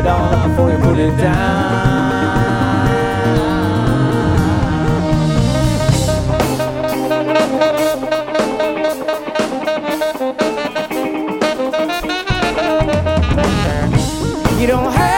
it all up before you put it down. You don't have